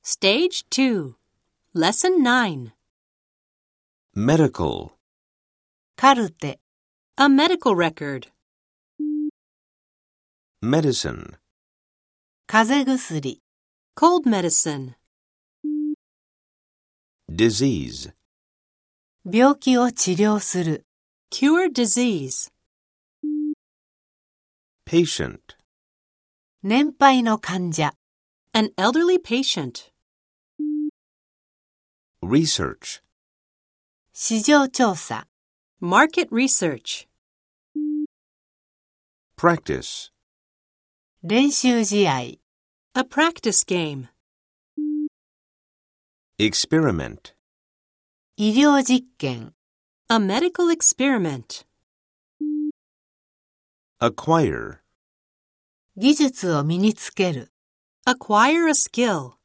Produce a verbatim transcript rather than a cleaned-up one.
Stage two. Lesson nine. Medical. カルテ、 A medical record. Medicine. 風邪薬、 Cold medicine. Disease. 病気を治療する、 Cure disease. Patient. 年配の患者、 An elderly patient. Research. 市場調査、 Market research. Practice. 練習試合、 A practice game. Experiment. 医療実験、 A medical experiment. Acquire. 技術を身につける。 Acquire a skill.